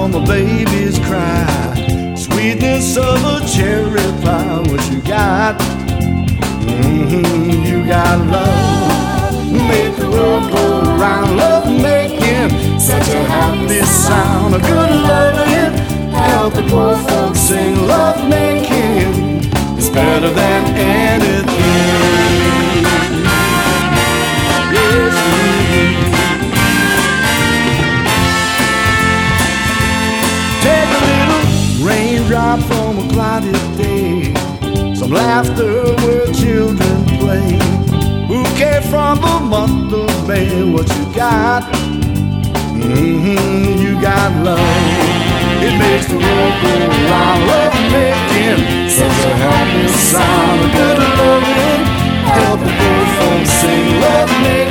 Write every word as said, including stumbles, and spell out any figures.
on the baby's cry, sweetness of a cherry pie. What you got? Mm-hmm, you got love. Make the world go round. Love making such a happy sound. A good loving, help the poor folks sing. Love making is better than anything. Yes, mm-hmm. Take a little raindrop from a cloudy day, some laughter where children play, bouquet from the month of May. What you got? Mm-hmm, you got love. It makes the world go round. Love making such a happy sound. A good loving, help the poor folks sing. Love making